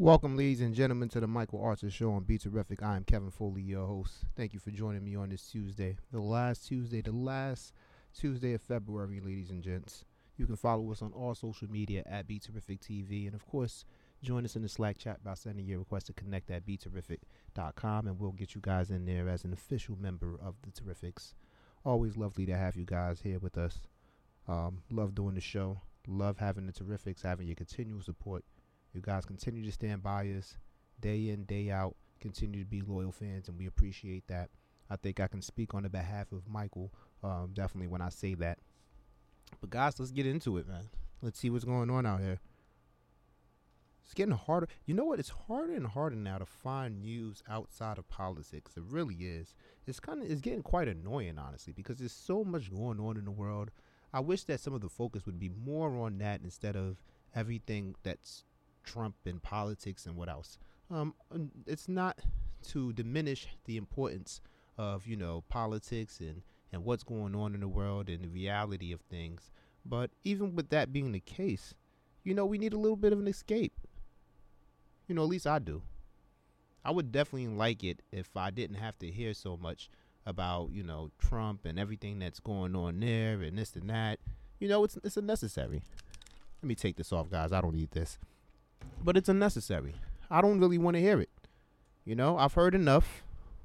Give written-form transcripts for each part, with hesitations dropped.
Welcome, ladies and gentlemen, to the Michael Arthur Show on Be Terrific. I am Kevin Foley, your host. Thank you for joining me on this Tuesday, the last Tuesday of February, ladies and gents. You can follow us on all social media at Be Terrific TV, and of course, join us in the Slack chat by sending your request to connect at BeTerrific.com, and we'll get you guys in there as an official member of the Terrifics. Always lovely to have you guys here with us. Love doing the show. Love having the Terrifics, having your continual support. You guys continue to stand by us day in, day out, continue to be loyal fans, and we appreciate that. I think I can speak on the behalf of Michael, definitely when I say that. But guys, let's get into it, man. Let's see what's going on out here. It's getting harder. You know what? It's harder and harder now to find news outside of politics. It really is. It's getting quite annoying, honestly, because there's so much going on in the world. I wish that some of the focus would be more on that instead of everything that's Trump and politics and what else. It's not to diminish the importance of, politics and what's going on in the world and the reality of things. But even with that being the case, we need a little bit of an escape. At least I do. I would definitely like it if I didn't have to hear so much about, Trump and everything that's going on there and this and that. It's unnecessary. Let me take this off, guys. I don't need this. But it's unnecessary. I don't really want to hear it. I've heard enough.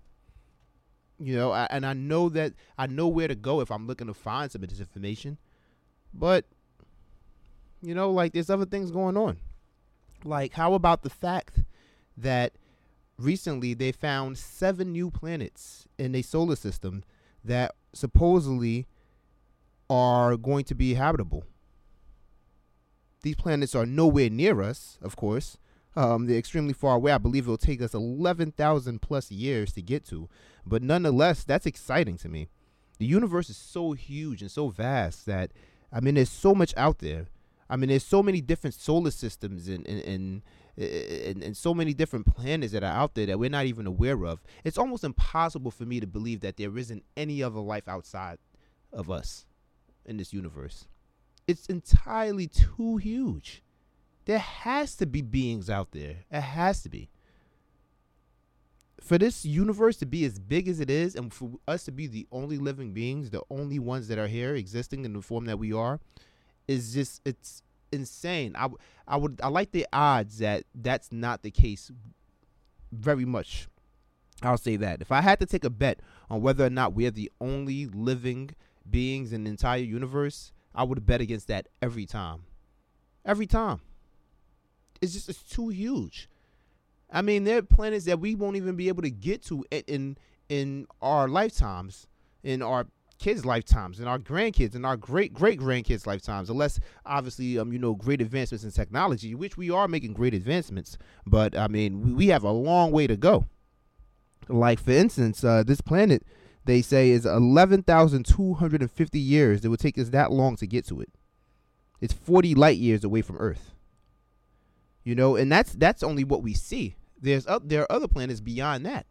And I know that I know where to go if I'm looking to find some of this information. But, there's other things going on. Like, how about the fact that recently they found 7 new planets in a solar system that supposedly are going to be habitable? These planets are nowhere near us, of course. They're extremely far away. I believe it'll take us 11,000 plus years to get to. But nonetheless, that's exciting to me. The universe is so huge and so vast that, there's so much out there. There's so many different solar systems and so many different planets that are out there that we're not even aware of. It's almost impossible for me to believe that there isn't any other life outside of us in this universe. It's entirely too huge. There has to be beings out there. It has to be. For this universe to be as big as it is, and for us to be the only living beings, the only ones that are here existing in the form that we are, it's insane. I like the odds that that's not the case very much. I'll say that. If I had to take a bet on whether or not we're the only living beings in the entire universe, I would bet against that every time. Every time. It's too huge. There are planets that we won't even be able to get to in our lifetimes, in our kids' lifetimes, in our grandkids, in our great-great-grandkids' lifetimes, unless, obviously, great advancements in technology, which we are making great advancements. But, we have a long way to go. Like, for instance, this planet, they say, is 11,250 years. It would take us that long to get to it. It's 40 light years away from Earth. And that's only what we see. There are other planets beyond that.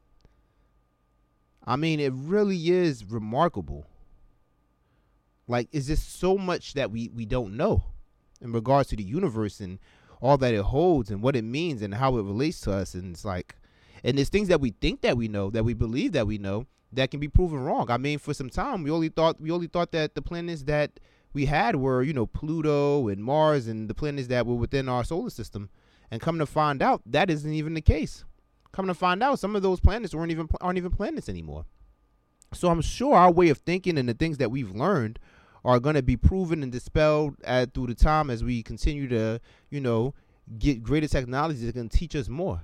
It really is remarkable. Like, it's just so much that we don't know in regards to the universe and all that it holds and what it means and how it relates to us. And it's like, and there's things that we think that we know, that we believe that we know, that can be proven wrong. For some time, we only thought that the planets that we had were, Pluto and Mars and the planets that were within our solar system. And come to find out, that isn't even the case. Come to find out, some of those planets aren't even planets anymore. So I'm sure our way of thinking and the things that we've learned are going to be proven and dispelled through the time as we continue to, get greater technology that can teach us more.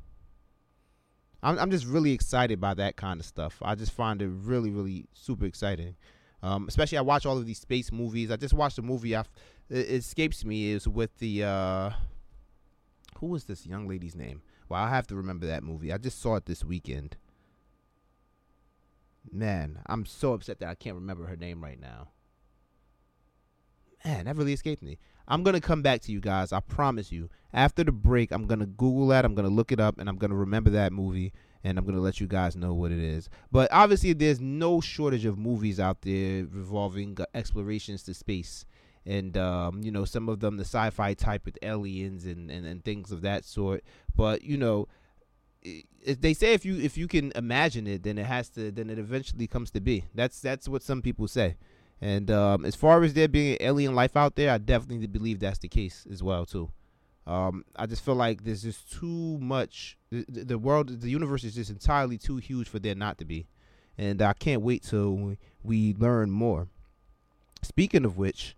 I'm just really excited by that kind of stuff. I just find it really, really super exciting. Especially I watch all of these space movies. I just watched a movie. It escapes me. Is with the who was this young lady's name? Well, I have to remember that movie. I just saw it this weekend. Man, I'm so upset that I can't remember her name right now. Man, that really escaped me. I'm going to come back to you guys. I promise you. After the break, I'm going to Google that. I'm going to look it up, and I'm going to remember that movie, and I'm going to let you guys know what it is. But obviously, there's no shortage of movies out there revolving explorations to space and some of them the sci-fi type with aliens and things of that sort. But they say if you can imagine it, then it eventually comes to be. That's what some people say. And as far as there being alien life out there, I definitely believe that's the case as well too. I just feel like there's just too much. The world, the universe is just entirely too huge for there not to be, and I can't wait till we learn more. Speaking of which,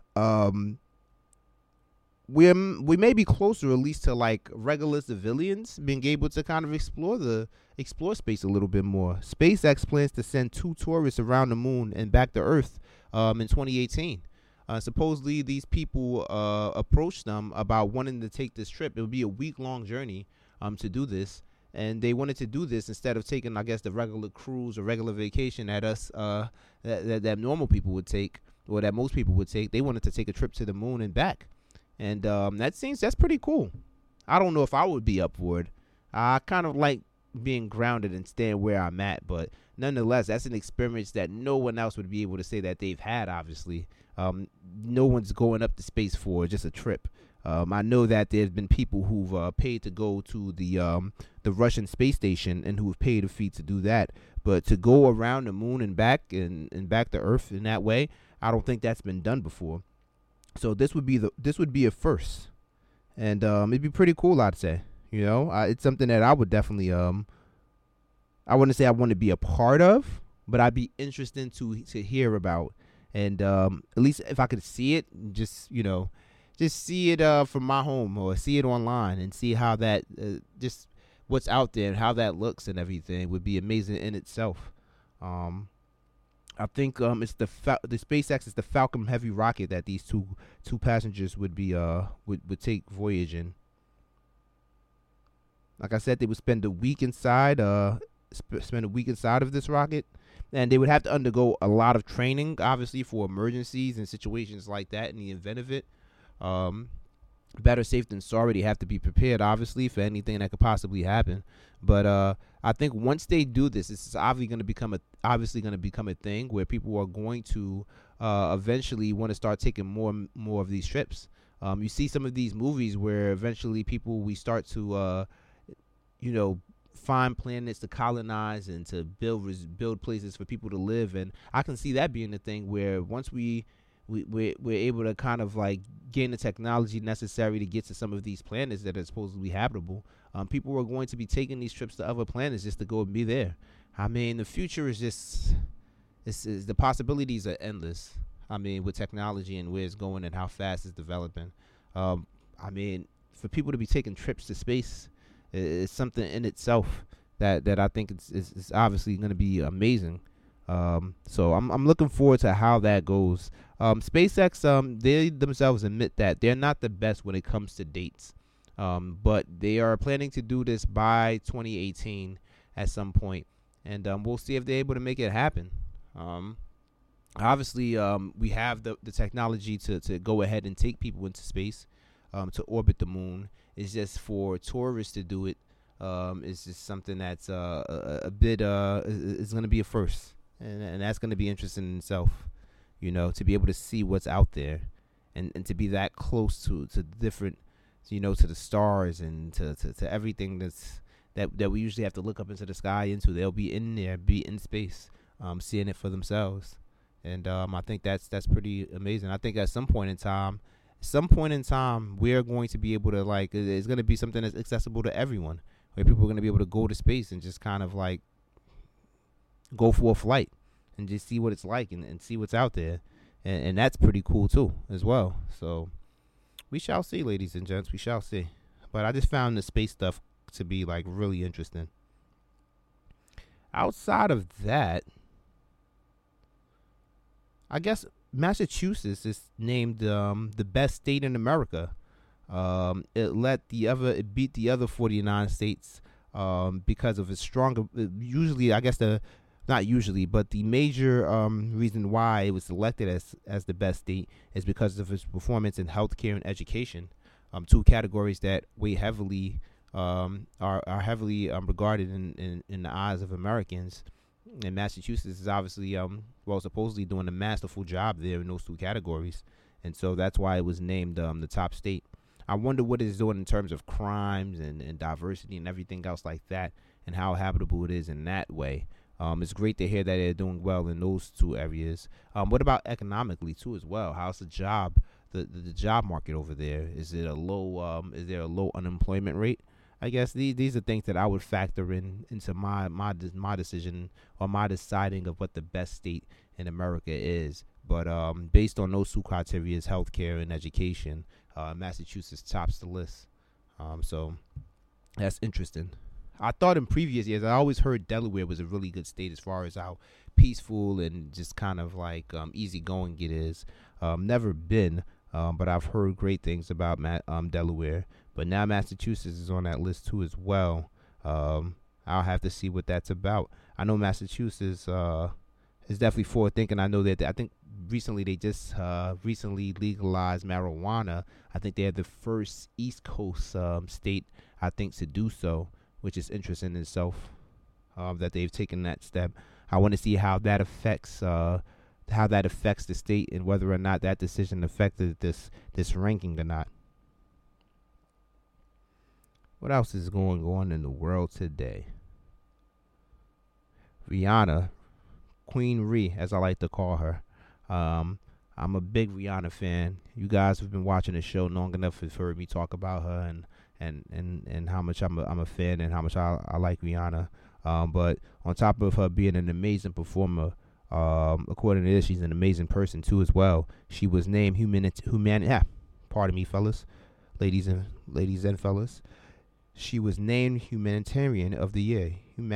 we may be closer, at least, to like regular civilians being able to kind of explore space a little bit more. SpaceX plans to send 2 tourists around the moon and back to Earth in 2018. Supposedly, these people approached them about wanting to take this trip. It would be a week-long journey to do this, and they wanted to do this instead of taking, I guess, the regular cruise or regular vacation that that normal people would take, or that most people would take. They wanted to take a trip to the moon and back. And that's pretty cool. I don't know if I would be up for it. I kind of like being grounded and staying where I'm at, but nonetheless, that's an experience that no one else would be able to say that they've had. Obviously, no one's going up to space for just a trip. I know that there's been people who've paid to go to the Russian space station and who've paid a fee to do that, but to go around the moon and back and back to Earth in that way, I don't think that's been done before. So this would be a first, and it'd be pretty cool, I'd say. It's something that I would definitely I wouldn't say I want to be a part of, but I'd be interested to hear about, and at least if I could see it, just see it from my home or see it online and see how that just what's out there and how that looks and everything would be amazing in itself. I think it's the SpaceX is the Falcon Heavy rocket that these two passengers would be would take voyage in. Like I said, they would spend a week inside of this rocket, and they would have to undergo a lot of training, obviously, for emergencies and situations like that in the event of it. Better safe than sorry. They have to be prepared, obviously, for anything that could possibly happen. But I think once they do this, it's obviously going to become a thing where people are going to eventually want to start taking more of these trips. You see some of these movies where eventually we start to find planets to colonize and to build places for people to live, and I can see that being the thing where once we're able to kind of like gain the technology necessary to get to some of these planets that are supposedly habitable. People are going to be taking these trips to other planets just to go and be there. I mean, the future is just the possibilities are endless. I mean, with technology and where it's going and how fast it's developing. I mean, for people to be taking trips to space is something in itself that I think it's obviously going to be amazing. So I'm looking forward to how that goes. SpaceX, they themselves admit that they're not the best when it comes to dates. But they are planning to do this by 2018 at some point, and we'll see if they're able to make it happen. Obviously, we have the technology to go ahead and take people into space, to orbit the moon. It's just for tourists to do it. It's just something that's a bit it's going to be a first, and that's going to be interesting in itself. To be able to see what's out there, and to be that close to different, to the stars and to everything that we usually have to look up into the sky into. They'll be in there, be in space, seeing it for themselves, and I think that's pretty amazing. I think at some point in time, we're going to be able to it's going to be something that's accessible to everyone, where people are going to be able to go to space and just kind of like go for a flight and just see what it's like and see what's out there, and that's pretty cool too as well. So we shall see, ladies and gents, we shall see. But I just found the space stuff to be like really interesting. Outside of that, I guess Massachusetts is named the best state in America. It beat the other 49 states because of its stronger. Usually, I guess not usually, but the major reason why it was selected as the best state is because of its performance in healthcare and education, two categories that weigh heavily are heavily regarded in the eyes of Americans. And Massachusetts is obviously supposedly doing a masterful job there in those two categories. and so that's why it was named the top state. I wonder what it's doing in terms of crimes and diversity and everything else like that, and how habitable it is in that way. It's great to hear that they're doing well in those two areas. What about economically too as well? How's the job market over there? Is it a low? Is there a low unemployment rate? I guess these are things that I would factor into my decision, or my deciding of what the best state in America is. But based on those two criteria, healthcare and education, Massachusetts tops the list. So that's interesting. I thought in previous years, I always heard Delaware was a really good state as far as how peaceful and just kind of like easygoing it is. Never been, but I've heard great things about Delaware. But now Massachusetts is on that list too as well. I'll have to see what that's about. I know Massachusetts is definitely forward thinking. I know that I think recently they just recently legalized marijuana. I think they're the first East Coast state, I think, to do so, which is interesting in itself, that they've taken that step. I want to see how that affects the state, and whether or not that decision affected this ranking or not. What else is going on in the world today? Rihanna, Queen Ree, as I like to call her. I'm a big Rihanna fan. You guys have been watching the show long enough to heard me talk about her and how much I'm a fan, and how much I like Rihanna. But on top of her being an amazing performer, according to this, she's an amazing person too as well. She was named pardon me, fellas, ladies and fellas. She was named Humanitarian of the Year.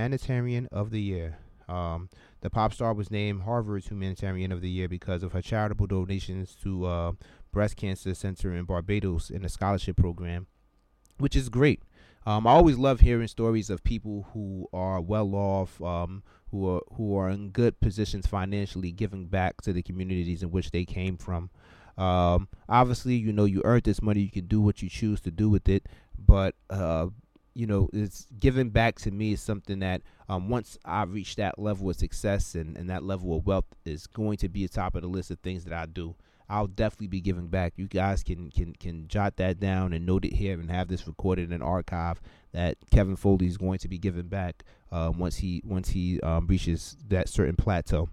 The pop star was named Harvard's Humanitarian of the Year because of her charitable donations to breast cancer center in Barbados in a scholarship program, which is great. I always love hearing stories of people who are well off, who are in good positions financially, giving back to the communities in which they came from. Obviously, you earned this money. You can do what you choose to do with it, but it's giving back to me is something that once I reach that level of success and that level of wealth is going to be atop of the list of things that I do. I'll definitely be giving back. You guys can jot that down and note it here and have this recorded in an archive that Kevin Foley is going to be giving back once he reaches that certain plateau.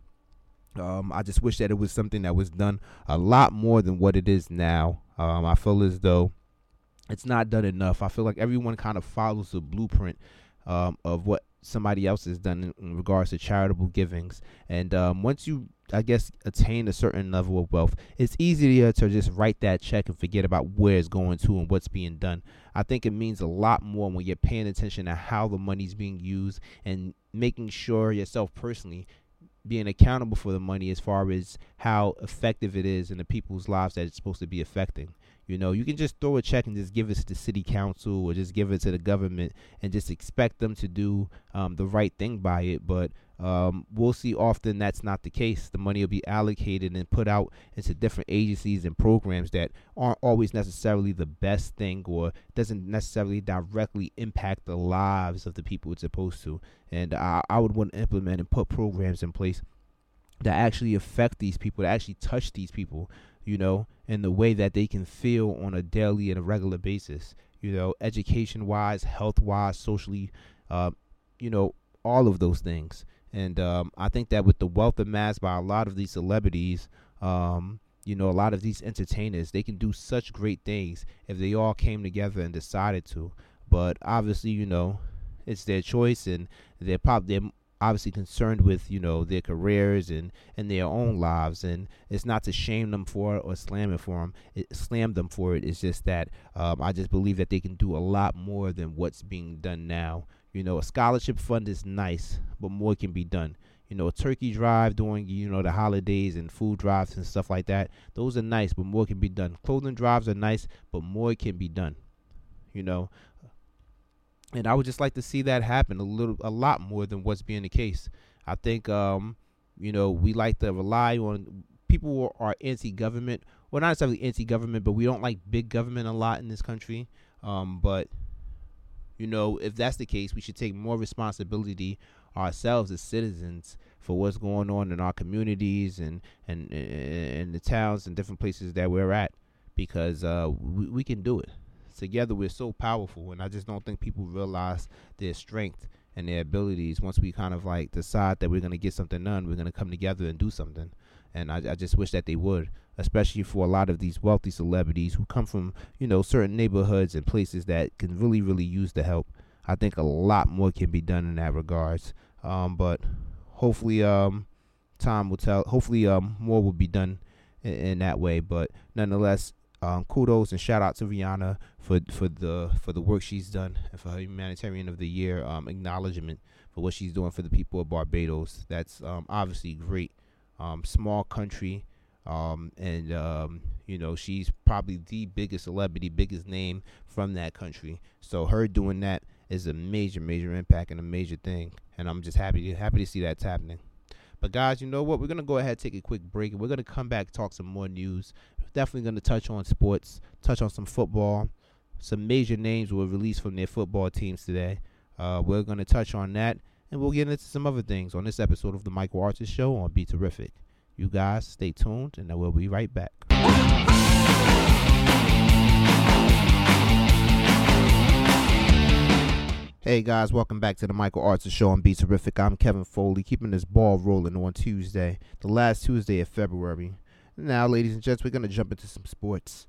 I just wish that it was something that was done a lot more than what it is now. I feel as though it's not done enough. I feel like everyone kind of follows the blueprint of what somebody else has done in regards to charitable givings. And once you, I guess, attain a certain level of wealth, it's easier to just write that check and forget about where it's going to and what's being done. I think it means a lot more when you're paying attention to how the money's being used and making sure yourself personally being accountable for the money as far as how effective it is in the people's lives that it's supposed to be affecting. You can just throw a check and just give it to the city council or just give it to the government and just expect them to do the right thing by it. But we'll see often that's not the case. The money will be allocated and put out into different agencies and programs that aren't always necessarily the best thing, or doesn't necessarily directly impact the lives of the people it's supposed to. And I would want to implement and put programs in place that actually affect these people, that actually touch these people, in the way that they can feel on a daily and a regular basis, education wise, health wise, socially, all of those things. And I think that with the wealth amassed by a lot of these celebrities, a lot of these entertainers, they can do such great things if they all came together and decided to. But obviously, it's their choice, and they're obviously concerned with their careers and their own lives, and it's not to shame them for it or slam them for it. It's just that I just believe that they can do a lot more than what's being done now. A scholarship fund is nice, but more can be done. A turkey drive during the holidays and food drives and stuff like that, those are nice, but more can be done. Clothing drives are nice, but more can be done. And I would just like to see that happen a lot more than what's being the case. I think, we like to rely on people who are anti-government. Well, not necessarily anti-government, but we don't like big government a lot in this country. But, if that's the case, we should take more responsibility ourselves as citizens for what's going on in our communities and the towns and different places that we're at, because we can do it. Together we're so powerful, and I just don't think people realize their strength and their abilities. Once we kind of like decide that we're going to get something done, we're going to come together and do something. And I just wish that they would, especially for a lot of these wealthy celebrities who come from, certain neighborhoods and places that can really, really use the help. I think a lot more can be done in that regards. But hopefully time will tell. Hopefully more will be done in that way. But nonetheless, kudos and shout out to Rihanna for the work she's done, and for her Humanitarian of the Year acknowledgement for what she's doing for the people of Barbados. That's obviously great. Small country, and she's probably the biggest celebrity, biggest name from that country. So her doing that is a major impact and a major thing, and I'm just happy to see that's happening. But guys, you know what? We're gonna go ahead and take a quick break, and we're gonna come back, talk some more news. Definitely gonna touch on sports, touch on some football. Some major names were released from their football teams today. We're gonna touch on that. And we'll get into some other things on this episode of the Michael Artist Show on Be Terrific. You guys stay tuned, and I will be right back. Hey guys, welcome back to the Michael Artist Show on Be Terrific. I'm Kevin Foley, keeping this ball rolling on Tuesday, the last Tuesday of February. Now, ladies and gents, we're going to jump into some sports.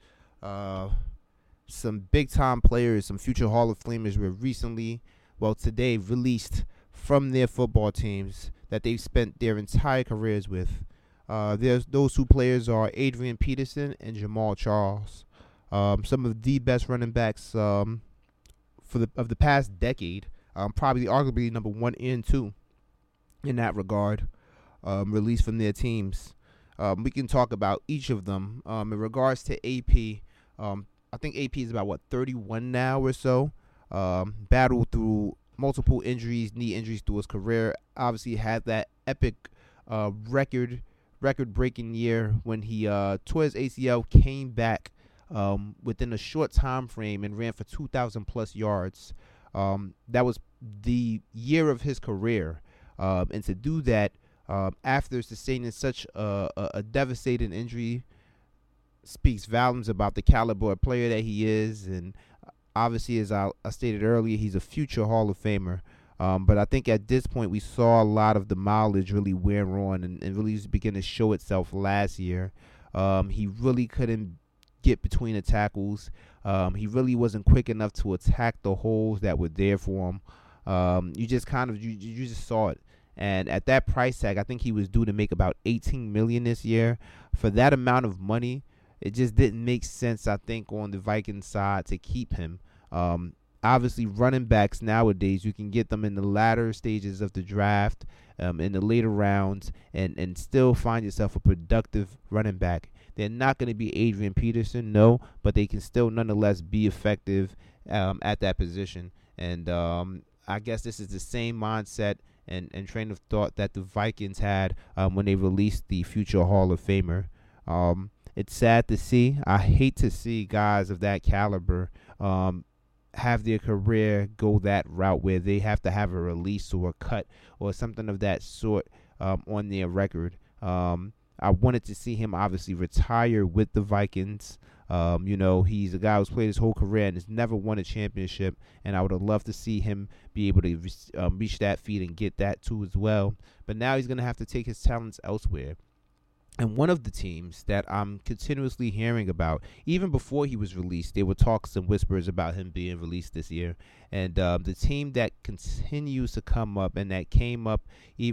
Some big-time players, some future Hall of Famers were today released from their football teams that they've spent their entire careers with. Those two players are Adrian Peterson and Jamal Charles. Some of the best running backs of the past decade, probably arguably number 1 and 2 in that regard, released from their teams. We can talk about each of them. In regards to AP, I think AP is about 31 now or so. Battled through multiple injuries, knee injuries through his career. Obviously had that epic record-breaking year when he tore his ACL, came back within a short time frame and ran for 2,000 plus yards. That was the year of his career, and to do that after sustaining such a devastating injury speaks volumes about the caliber of player that he is. And obviously, as I stated earlier, he's a future Hall of Famer. But I think at this point, we saw a lot of the mileage really wear on and really begin to show itself last year. He really couldn't get between the tackles. He really wasn't quick enough to attack the holes that were there for him. You just saw it. And at that price tag, I think he was due to make about $18 million this year. For that amount of money, it just didn't make sense, I think, on the Vikings side to keep him. Obviously, running backs nowadays, you can get them in the latter stages of the draft, in the later rounds, and still find yourself a productive running back. They're not going to be Adrian Peterson, no, but they can still nonetheless be effective at that position. And I guess this is the same mindset and train of thought that the Vikings had when they released the future Hall of Famer. It's sad to see. I hate to see guys of that caliber have their career go that route where they have to have a release or a cut or something of that sort on their record. I wanted to see him obviously retire with the Vikings. He's a guy who's played his whole career and has never won a championship, and I would have loved to see him be able to reach that feat and get that too as well. But now he's going to have to take his talents elsewhere. And one of the teams that I'm continuously hearing about, even before he was released, there were talks and whispers about him being released this year. And the team that continues to come up and that came up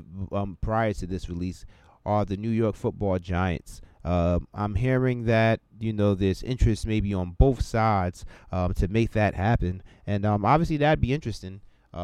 prior to this release are the New York Football Giants. I'm hearing that, there's interest maybe on both sides to make that happen. And obviously that'd be interesting.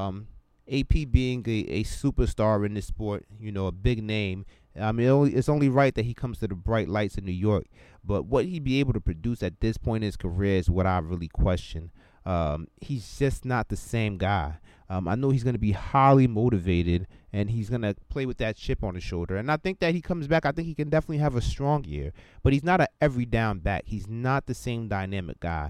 AP being a superstar in this sport, a big name. I mean, it's only right that he comes to the bright lights in New York. But what he'd be able to produce at this point in his career is what I really question. He's just not the same guy. I know he's going to be highly motivated, and he's going to play with that chip on his shoulder. And I think that he comes back. I think he can definitely have a strong year. But he's not an every down back. He's not the same dynamic guy.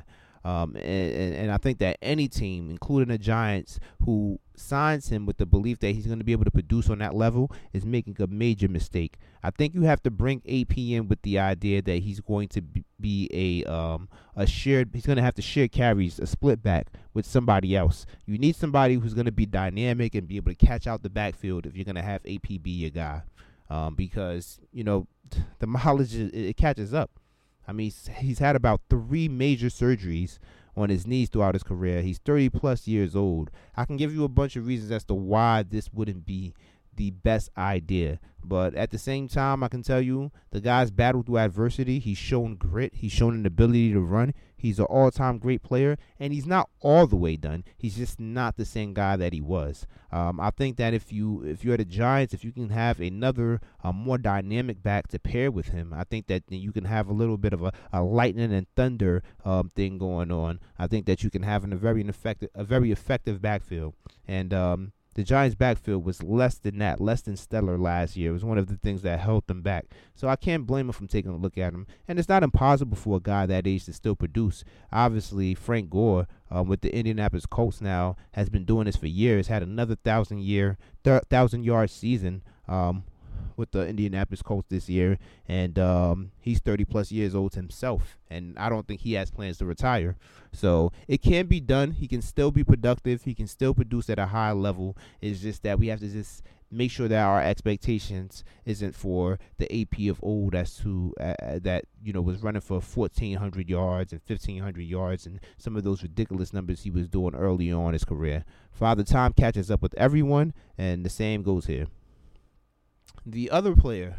And I think that any team, including the Giants, who signs him with the belief that he's going to be able to produce on that level is making a major mistake. I think you have to bring AP in with the idea that he's going to be a shared. He's going to have to share carries, a split back with somebody else. You need somebody who's going to be dynamic and be able to catch out the backfield if you're going to have AP be your guy, because the mileage it catches up. I mean, he's had about 3 major surgeries on his knees throughout his career. He's 30 plus years old. I can give you a bunch of reasons as to why this wouldn't be the best idea. But at the same time, I can tell you the guy's battled through adversity. He's shown grit. He's shown an ability to run. He's an all-time great player, and he's not all the way done. He's just not the same guy that he was. I think that if you're the Giants, if you can have another more dynamic back to pair with him, I think that you can have a little bit of a lightning and thunder thing going on. I think that you can have a very effective backfield, and the Giants' backfield was less than stellar last year. It was one of the things that held them back. So I can't blame him from taking a look at him. And it's not impossible for a guy that age to still produce. Obviously, Frank Gore with the Indianapolis Colts now has been doing this for years. Had another 1,000-yard season with the Indianapolis Colts this year, and he's 30 plus years old himself, and I don't think he has plans to retire. So it can be done. He can still be productive. He can still produce at a high level. It's just that we have to just make sure that our expectations isn't for the AP of old as to that was running for 1,400 yards and 1,500 yards and some of those ridiculous numbers he was doing early on in his career. Father Time catches up with everyone, and the same goes here. The other player,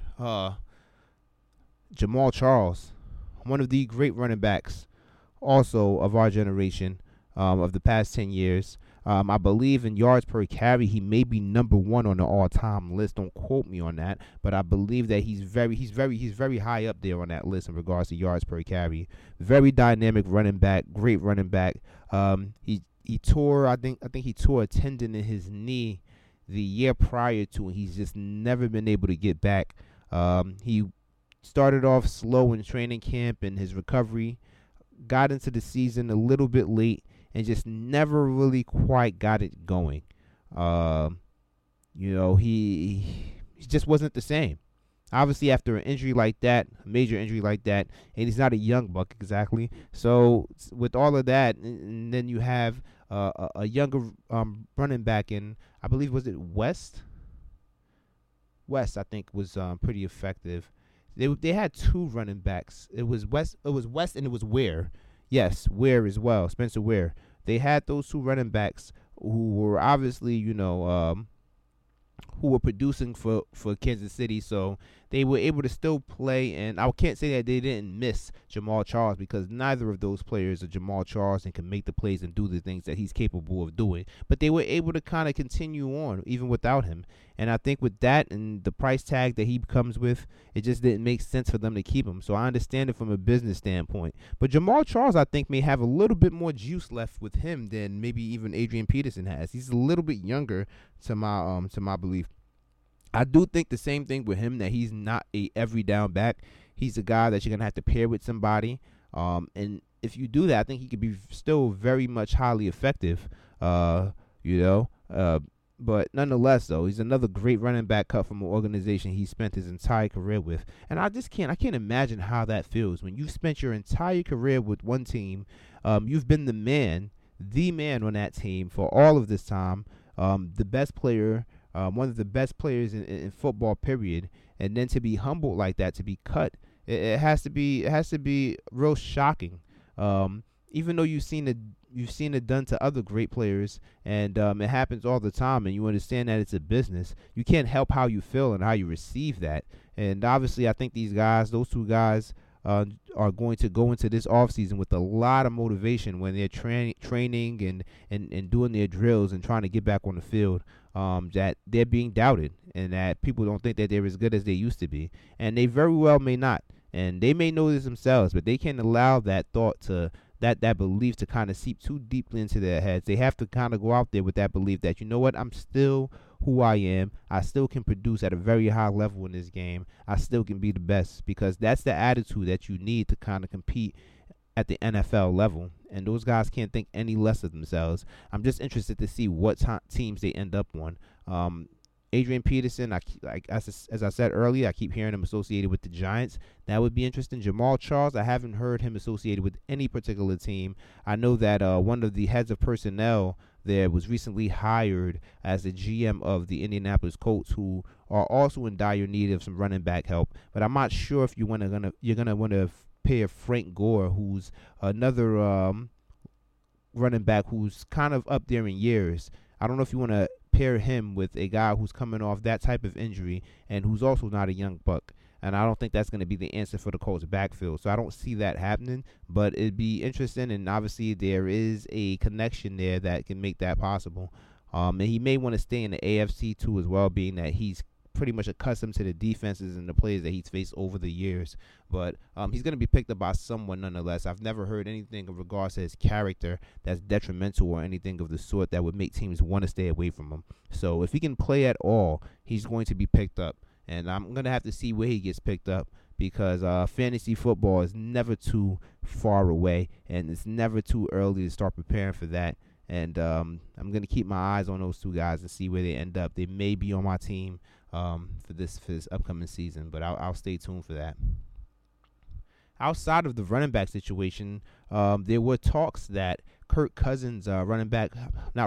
Jamaal Charles, one of the great running backs, also of our generation, of the past 10 years. I believe in yards per carry, he may be number 1 on the all-time list. Don't quote me on that, but I believe that he's very high up there on that list in regards to yards per carry. Very dynamic running back, great running back. He tore, I think he tore a tendon in his knee the year prior to, and he's just never been able to get back. He started off slow in training camp and his recovery, got into the season a little bit late, and just never really quite got it going. He just wasn't the same. Obviously, after an injury like that, a major injury like that, and he's not a young buck exactly. So with all of that, and then you have a younger running back in, I believe, was it West? West, I think, was pretty effective. They had 2 running backs. It was West, and it was Ware. Yes, Ware as well, Spencer Ware. They had those 2 running backs who were obviously, who were producing for Kansas City, so they were able to still play. And I can't say that they didn't miss Jamaal Charles, because neither of those players are Jamaal Charles and can make the plays and do the things that he's capable of doing. But they were able to kind of continue on even without him. And I think with that and the price tag that he comes with, it just didn't make sense for them to keep him. So I understand it from a business standpoint. But Jamaal Charles, I think, may have a little bit more juice left with him than maybe even Adrian Peterson has. He's a little bit younger to my belief. I do think the same thing with him, that he's not a every down back. He's a guy that you're going to have to pair with somebody. And if you do that, I think he could be still very much highly effective, but nonetheless, though, he's another great running back cut from an organization he spent his entire career with. And I can't imagine how that feels when you've spent your entire career with one team. You've been the man on that team for all of this time, the best player, one of the best players in football, period. And then to be humbled like that, to be cut, it has to be real shocking. Even though you've seen it done to other great players, and it happens all the time, and you understand that it's a business, you can't help how you feel and how you receive that. And obviously, I think those 2 guys, are going to go into this offseason with a lot of motivation when they're training and doing their drills and trying to get back on the field, that they're being doubted and that people don't think that they're as good as they used to be. And they very well may not. And they may know this themselves, but they can't allow that thought to that belief to kind of seep too deeply into their heads. They have to kind of go out there with that belief that, you know what, I'm still who I am. I still can produce at a very high level in this game. I still can be the best, because that's the attitude that you need to kind of compete at the NFL level, and those guys can't think any less of themselves. I'm just interested to see what teams they end up on. Adrian Peterson, as I said earlier, I keep hearing him associated with the Giants. That would be interesting. Jamal Charles, I haven't heard him associated with any particular team. I know that one of the heads of personnel there was recently hired as the GM of the Indianapolis Colts, who are also in dire need of some running back help. But I'm not sure if you're gonna want to pair Frank Gore, who's another running back who's kind of up there in years. I don't know if you want to pair him with a guy who's coming off that type of injury and who's also not a young buck. And I don't think that's going to be the answer for the Colts backfield. So I don't see that happening, but it'd be interesting. And obviously there is a connection there that can make that possible. And he may want to stay in the AFC too as well, being that he's pretty much accustomed to the defenses and the players that he's faced over the years. But he's going to be picked up by someone nonetheless. I've never heard anything in regards to his character that's detrimental or anything of the sort that would make teams want to stay away from him. So if he can play at all, he's going to be picked up. And I'm going to have to see where he gets picked up, because fantasy football is never too far away, and it's never too early to start preparing for that. And I'm going to keep my eyes on those two guys and see where they end up. They may be on my team for this upcoming season, but I'll stay tuned for that. Outside of the running back situation, there were talks that Kirk Cousins, quarterback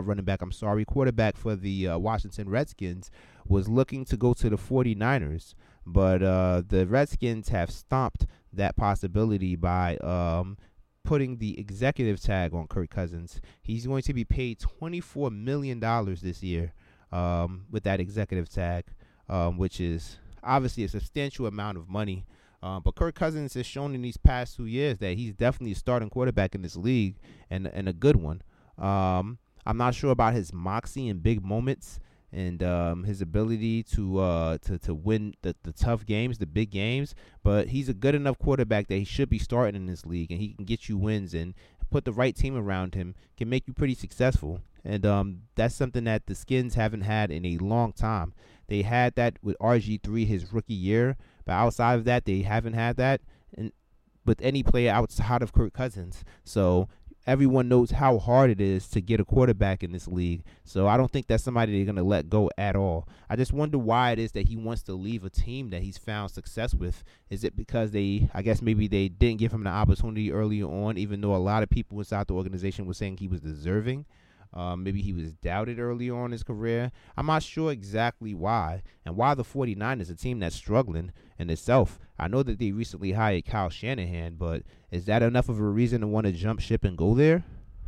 for the Washington Redskins, was looking to go to the 49ers, but the Redskins have stopped that possibility by putting the executive tag on Kirk Cousins. He's going to be paid $24 million this year with that executive tag, which is obviously a substantial amount of money. But Kirk Cousins has shown in these past 2 years that he's definitely a starting quarterback in this league, and a good one. I'm not sure about his moxie in big moments and his ability to win the tough games, the big games, but he's a good enough quarterback that he should be starting in this league, and he can get you wins and put the right team around him, can make you pretty successful. And that's something that the Skins haven't had in a long time. They had that with RG3 his rookie year, but outside of that, they haven't had that with any player outside of Kirk Cousins. So everyone knows how hard it is to get a quarterback in this league. So I don't think that's somebody they're going to let go at all. I just wonder why it is that he wants to leave a team that he's found success with. Is it because maybe they didn't give him the opportunity earlier on, even though a lot of people inside the organization were saying he was deserving? Maybe he was doubted early on in his career. I'm not sure exactly why, and why the 49ers, a team that's struggling in itself. I know that they recently hired Kyle Shanahan, but is that enough of a reason to want to jump ship and go there?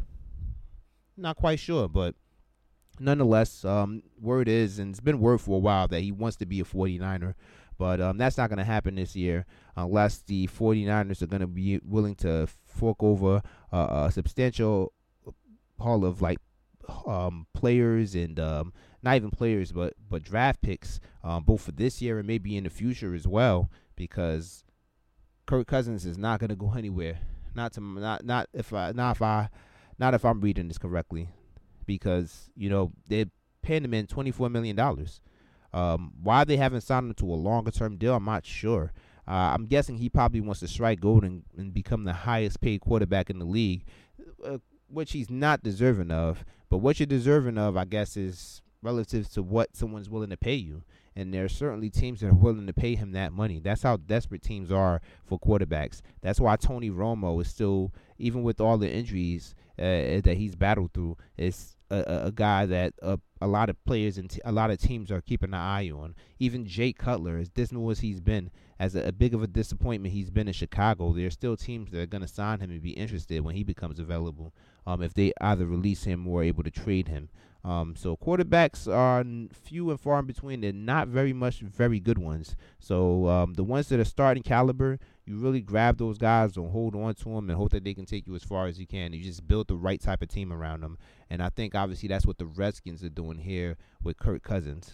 Not quite sure, but nonetheless, word is, and it's been word for a while, that he wants to be a 49er. But that's not going to happen this year unless the 49ers are going to be willing to fork over a substantial haul of players and not even players, but draft picks, both for this year and maybe in the future as well, because Kirk Cousins is not going to go anywhere. Not if I'm reading this correctly, because they're paying him in $24 million. Why they haven't signed him to a longer term deal, I'm not sure. I'm guessing he probably wants to strike gold and become the highest paid quarterback in the league, which he's not deserving of. But what you're deserving of, I guess, is relative to what someone's willing to pay you. And there are certainly teams that are willing to pay him that money. That's how desperate teams are for quarterbacks. That's why Tony Romo is still, even with all the injuries that he's battled through, is a guy that a lot of players and a lot of teams are keeping an eye on. Even Jay Cutler, as dismal as he's been, as a big of a disappointment he's been in Chicago, there are still teams that are going to sign him and be interested when he becomes available, if they either release him or are able to trade him. So quarterbacks are few and far in between. They're not very good ones. So the ones that are starting caliber, you really grab those guys and hold on to them and hope that they can take you as far as you can. You just build the right type of team around them. And I think obviously that's what the Redskins are doing here with Kirk Cousins.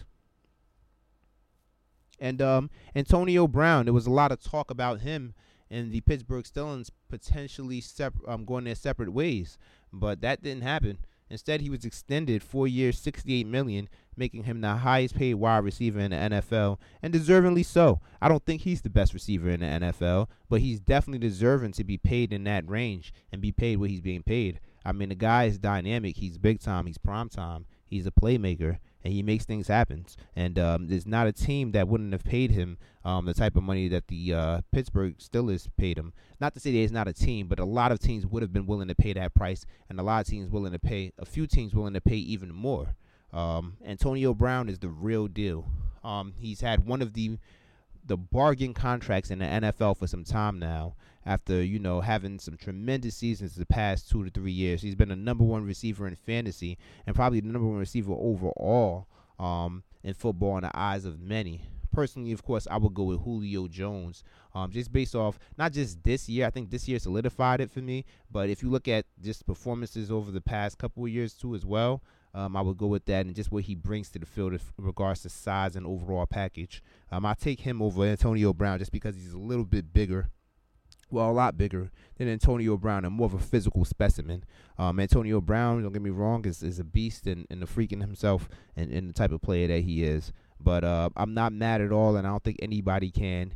And Antonio Brown, there was a lot of talk about him and the Pittsburgh Steelers potentially going their separate ways, but that didn't happen. Instead, he was extended 4 years, $68 million, making him the highest paid wide receiver in the NFL, and deservingly so. I don't think he's the best receiver in the NFL, but he's definitely deserving to be paid in that range and be paid what he's being paid. I mean, the guy is dynamic. He's big time. He's prime time. He's a playmaker, and he makes things happen. And there's not a team that wouldn't have paid him the type of money that the Pittsburgh Steelers paid him. Not to say there's not a team, but a lot of teams would have been willing to pay that price, and a few teams willing to pay even more. Antonio Brown is the real deal. He's had one of the bargain contracts in the NFL for some time now. After having some tremendous seasons the past 2 to 3 years, he's been the number one receiver in fantasy and probably the number one receiver overall in football in the eyes of many. Personally, of course, I would go with Julio Jones, just based off not just this year. I think this year solidified it for me, but if you look at just performances over the past couple of years too as well, I would go with that, and just what he brings to the field in regards to size and overall package. I take him over Antonio Brown just because he's a little bit bigger. Well, a lot bigger than Antonio Brown and more of a physical specimen. Antonio Brown, don't get me wrong, is a beast and a freak in himself and the type of player that he is. But I'm not mad at all, and I don't think anybody can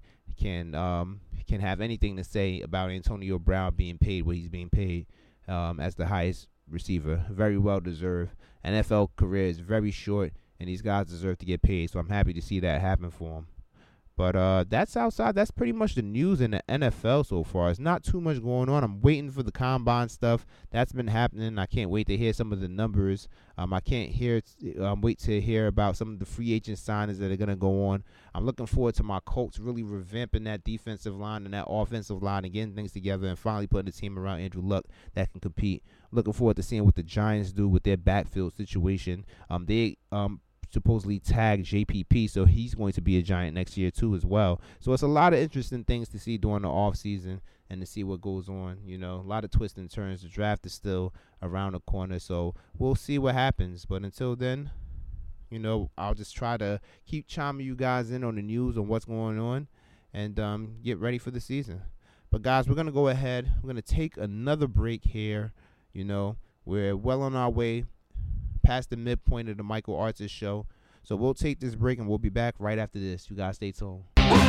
have anything to say about Antonio Brown being paid what he's being paid as the highest receiver. Very well deserved. NFL career is very short, and these guys deserve to get paid, so I'm happy to see that happen for them. But that's outside. That's pretty much the news in the NFL so far. There's not too much going on. I'm waiting for the combine stuff. That's been happening. I can't wait to hear some of the numbers. I can't wait to hear about some of the free agent signings that are going to go on. I'm looking forward to my Colts really revamping that defensive line and that offensive line and getting things together and finally putting a team around Andrew Luck that can compete. Looking forward to seeing what the Giants do with their backfield situation. They supposedly tagged JPP, so he's going to be a Giant next year too as well. So it's a lot of interesting things to see during the offseason and to see what goes on. A lot of twists and turns. The draft is still around the corner, so we'll see what happens. But until then, I'll just try to keep chiming you guys in on the news on what's going on and get ready for the season. But guys, we're going to go ahead. We're going to take another break here. We're well on our way past the midpoint of the Michael Artis show. So we'll take this break and we'll be back right after this. You guys stay tuned.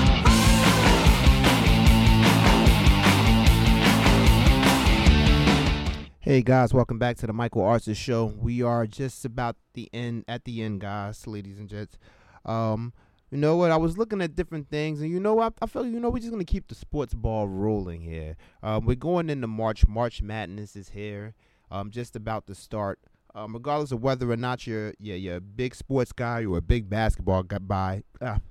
Hey guys, welcome back to the Michael Artis show. We are just about at the end, guys, ladies and gents. You know what? I was looking at different things, and I feel we're just gonna keep the sports ball rolling here. We're going into March. March Madness is here. Just about to start. Regardless of whether or not you're a big sports guy or a big basketball guy,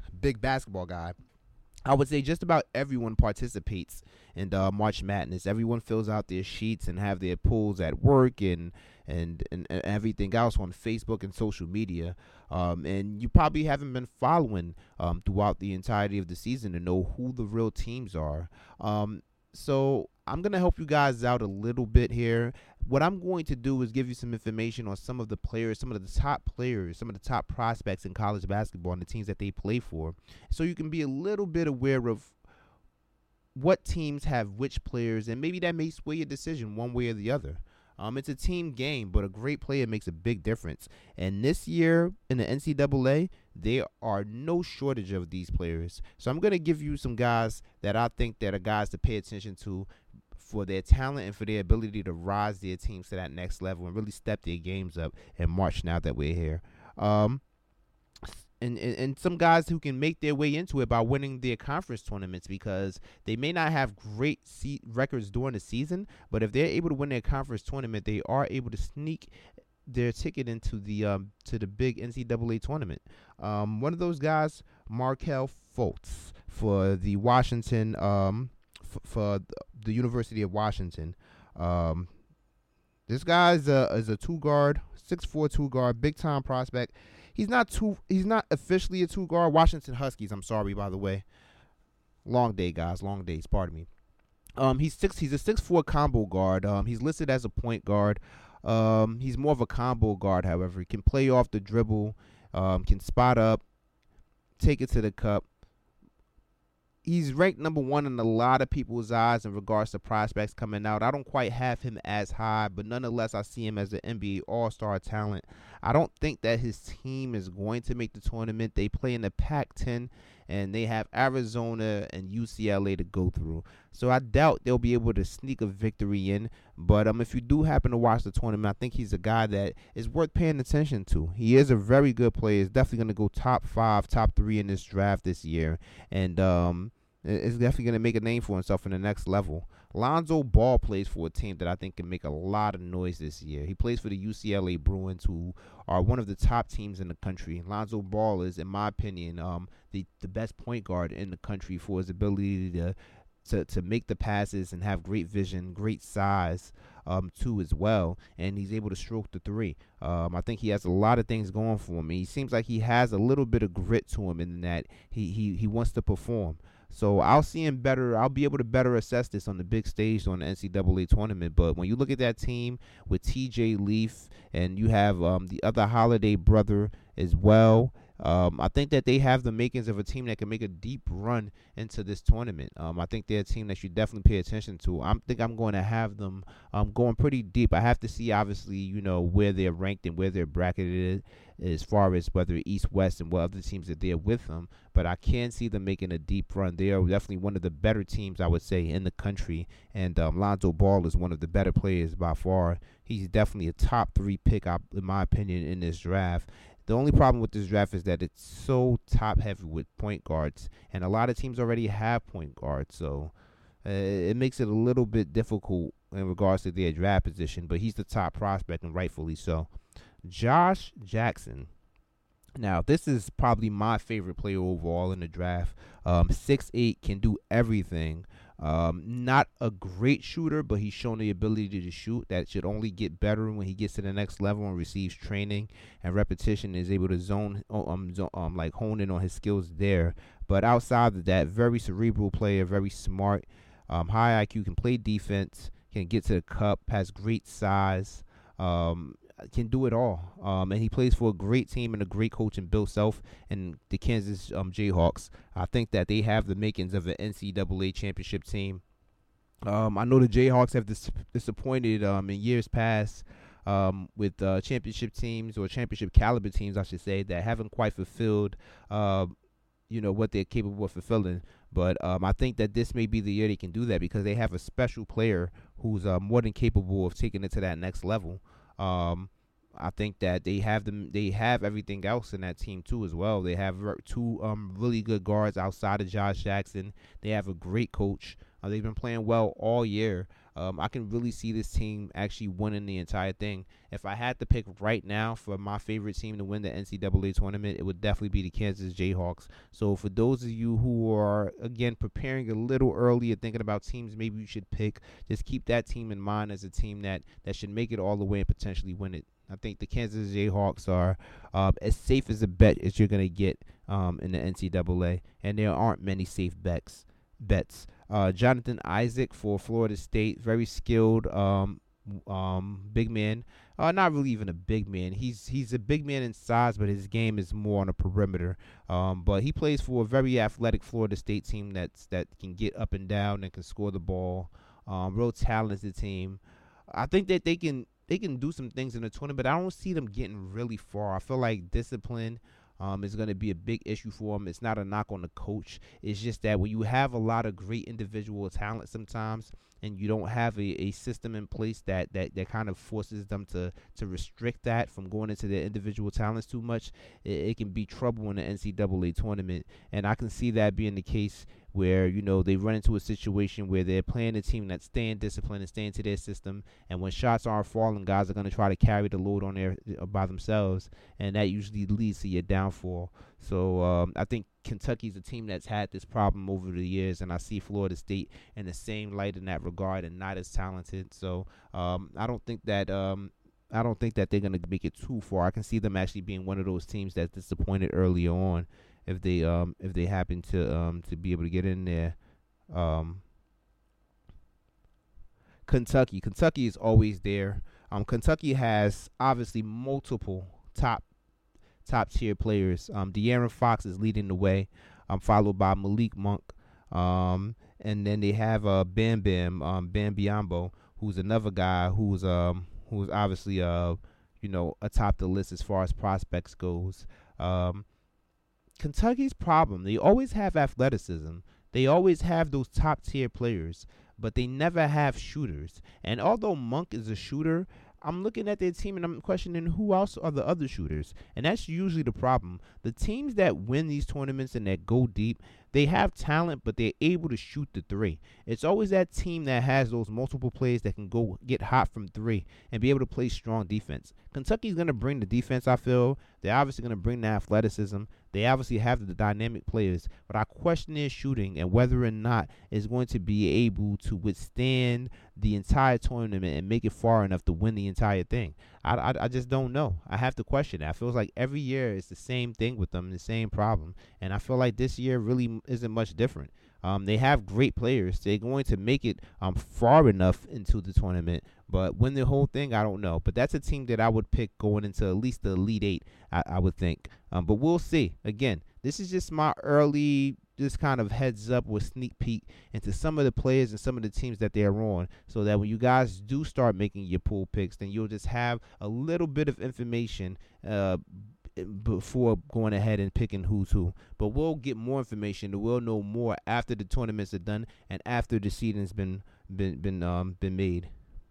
I would say just about everyone participates in March Madness. Everyone fills out their sheets and have their pools at work and everything else on Facebook and social media. And you probably haven't been following throughout the entirety of the season to know who the real teams are. So I'm going to help you guys out a little bit here. What I'm going to do is give you some information on some of the players, some of the top prospects in college basketball and the teams that they play for, so you can be a little bit aware of what teams have which players, and maybe that may sway your decision one way or the other. It's a team game, but a great player makes a big difference. And this year in the NCAA, there are no shortage of these players. So I'm going to give you some guys that I think that are guys to pay attention to for their talent and for their ability to rise their teams to that next level and really step their games up in March now that we're here. And some guys who can make their way into it by winning their conference tournaments, because they may not have great records during the season, but if they're able to win their conference tournament, they are able to sneak their ticket into the to the big NCAA tournament. One of those guys, Markelle Fultz for the Washington for the University of Washington. This guy is a two guard, 6'4" two guard, big time prospect. He's not officially a two guard. Washington Huskies, I'm sorry, by the way. Long day, guys. Long days, pardon me. He's a 6'4" combo guard. He's listed as a point guard. He's more of a combo guard, however. He can play off the dribble, can spot up, take it to the cup. he's ranked number one in a lot of people's eyes in regards to prospects coming out. I don't quite have him as high, but nonetheless, I see him as an NBA All-Star talent. I don't think that his team is going to make the tournament. They play in the Pac-10, and they have Arizona and UCLA to go through. So I doubt they'll be able to sneak a victory in. But if you do happen to watch the tournament, I think he's a guy that is worth paying attention to. He is a very good player. He's definitely going to go top 5, top 3 in this draft this year. And is definitely going to make a name for himself in the next level. Lonzo Ball plays for a team that I think can make a lot of noise this year. He plays for the UCLA Bruins, who are one of the top teams in the country. Lonzo Ball is, in my opinion, the best point guard in the country for his ability to make the passes and have great vision, great size too as well, and he's able to stroke the three. I think he has a lot of things going for him. He seems like he has a little bit of grit to him in that he wants to perform. So I'll see him better. I'll be able to better assess this on the big stage on the NCAA tournament. But when you look at that team with TJ Leaf and you have the other Holiday brother as well, I think that they have the makings of a team that can make a deep run into this tournament. I think they're a team that you definitely pay attention to. I think I'm going to have them going pretty deep. I have to see, obviously, where they're ranked and where they're bracketed as far as whether East, West, and what other teams are there with them. But I can see them making a deep run. They are definitely one of the better teams, I would say, in the country. And Lonzo Ball is one of the better players by far. He's definitely a top 3 pick, in my opinion, in this draft. The only problem with this draft is that it's so top-heavy with point guards, and a lot of teams already have point guards, so it makes it a little bit difficult in regards to their draft position, but he's the top prospect, and rightfully so. Josh Jackson. Now, this is probably my favorite player overall in the draft. 6'8", can do everything. Not a great shooter, but he's shown the ability to shoot. That should only get better when he gets to the next level and receives training and repetition. Is able to hone in on his skills there. But outside of that, very cerebral player, very smart, high IQ, can play defense, can get to the cup, has great size. Can do it all. And he plays for a great team and a great coach in Bill Self and the Kansas Jayhawks. I think that they have the makings of an NCAA championship team. I know the Jayhawks have disappointed in years past with championship teams or championship caliber teams, I should say, that haven't quite fulfilled what they're capable of fulfilling. But I think that this may be the year they can do that because they have a special player who's more than capable of taking it to that next level. I think that they have everything else in that team too as well. They have 2 really good guards outside of Josh Jackson. They have a great coach. They've been playing well all year. I can really see this team actually winning the entire thing. If I had to pick right now for my favorite team to win the NCAA tournament, it would definitely be the Kansas Jayhawks. So for those of you who are, again, preparing a little early and thinking about teams maybe you should pick, just keep that team in mind as a team that should make it all the way and potentially win it. I think the Kansas Jayhawks are as safe as a bet as you're going to get in the NCAA, and there aren't many safe bets. Jonathan Isaac for Florida State, very skilled big man. Not really even a big man. He's a big man in size, but his game is more on a perimeter. But he plays for a very athletic Florida State team that can get up and down and can score the ball. Real talented team. I think that they can do some things in the tournament, but I don't see them getting really far. I feel like discipline is going to be a big issue for them. It's not a knock on the coach. It's just that when you have a lot of great individual talent sometimes and you don't have a system in place that kind of forces them to restrict that from going into their individual talents too much, it can be trouble in the NCAA tournament. And I can see that being the case where, they run into a situation where they're playing a team that's staying disciplined and staying to their system, and when shots aren't falling, guys are going to try to carry the load on by themselves, and that usually leads to your downfall. So I think Kentucky's a team that's had this problem over the years, and I see Florida State in the same light in that regard and not as talented. So I don't think that they're going to make it too far. I can see them actually being one of those teams that's disappointed early on if they happen to be able to get in there. Kentucky is always there. Kentucky has obviously multiple top tier players. De'Aaron Fox is leading the way, followed by Malik Monk. And then they have Bam Biombo, who's another guy who's obviously atop the list as far as prospects goes. Um, Kentucky's problem, they always have athleticism. They always have those top tier players, but they never have shooters. And although Monk is a shooter, I'm looking at their team and I'm questioning who else are the other shooters. And that's usually the problem. The teams that win these tournaments and that go deep, they have talent, but they're able to shoot the three. It's always that team that has those multiple players that can go get hot from three and be able to play strong defense. Kentucky's going to bring the defense, I feel. They're obviously going to bring the athleticism. They obviously have the dynamic players, but I question their shooting and whether or not it's going to be able to withstand the entire tournament and make it far enough to win the entire thing. I just don't know. I have to question it. I feel like every year it's the same thing with them, the same problem, and I feel like this year really isn't much different. They have great players. They're going to make it far enough into the tournament, but win the whole thing, I don't know. But that's a team that I would pick going into at least the Elite Eight, I would think. But we'll see. Again, this is just my early, just kind of heads up with sneak peek into some of the players and some of the teams that they're on, so that when you guys do start making your pool picks, then you'll just have a little bit of information before going ahead and picking who's who. But we'll get more information. We'll know more after the tournaments are done and after the seeding's been made.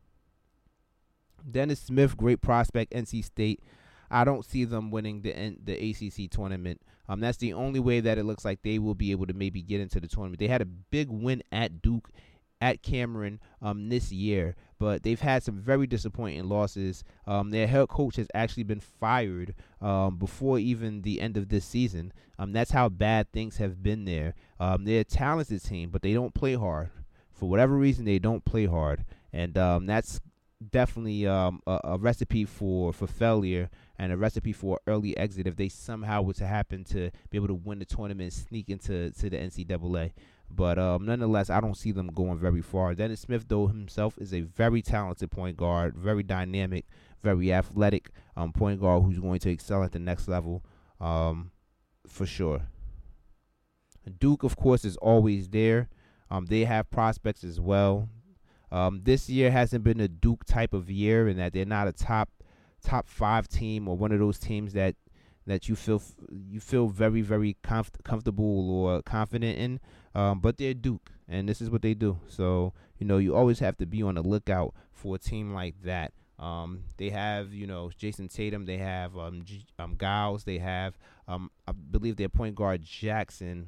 Dennis Smith, great prospect, NC State. I don't see them winning the ACC tournament. That's the only way that it looks like they will be able to maybe get into the tournament. They had a big win at Duke, at Cameron this year, but they've had some very disappointing losses. Their head coach has actually been fired before even the end of this season. That's how bad things have been there. They're a talented team, but they don't play hard. For whatever reason, they don't play hard, and that's definitely a recipe for failure and a recipe for early exit if they somehow were to happen to be able to win the tournament and sneak into the NCAA. But nonetheless, I don't see them going very far. Dennis Smith, though, himself is a very talented point guard, very dynamic, very athletic point guard who's going to excel at the next level for sure. Duke, of course, is always there. They have prospects as well. This year hasn't been a Duke type of year in that they're not a top 5 team or one of those teams that you feel very, very comfortable or confident in. But they're Duke, and this is what they do. So, you always have to be on the lookout for a team like that. They have, Jason Tatum. They have Giles. They have, I believe, their point guard Jackson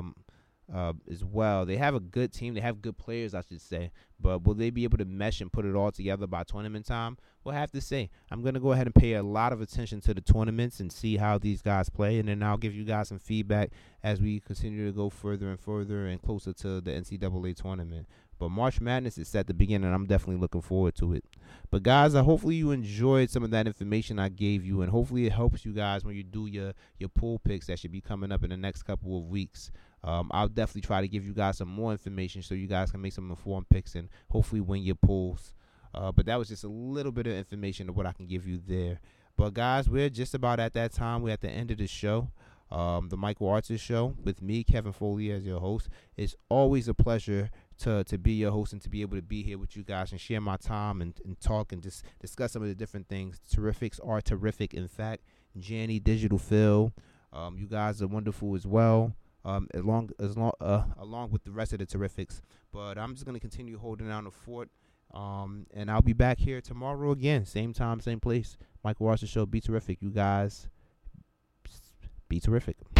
as well. They have a good team. They have good players, I should say. But will they be able to mesh and put it all together by tournament time? We'll have to see. I'm going to go ahead and pay a lot of attention to the tournaments and see how these guys play, and then I'll give you guys some feedback as we continue to go further and further and closer to the NCAA tournament. But March Madness is set to begin, and I'm definitely looking forward to it. But, guys, hopefully you enjoyed some of that information I gave you, and hopefully it helps you guys when you do your pool picks that should be coming up in the next couple of weeks. I'll definitely try to give you guys some more information so you guys can make some informed picks and hopefully win your pools. But that was just a little bit of information of what I can give you there. But, guys, we're just about at that time. We're at the end of the show. The Michael Artis Show with me, Kevin Foley, as your host. It's always a pleasure to be your host and to be able to be here with you guys and share my time and talk and just discuss some of the different things. Terrifics are terrific. In fact, Janny, Digital Phil, you guys are wonderful as well. Along with the rest of the Terrifics. But I'm just going to continue holding down the fort. And I'll be back here tomorrow again. Same time, same place. Michael Artis Show. Be terrific. You guys be terrific.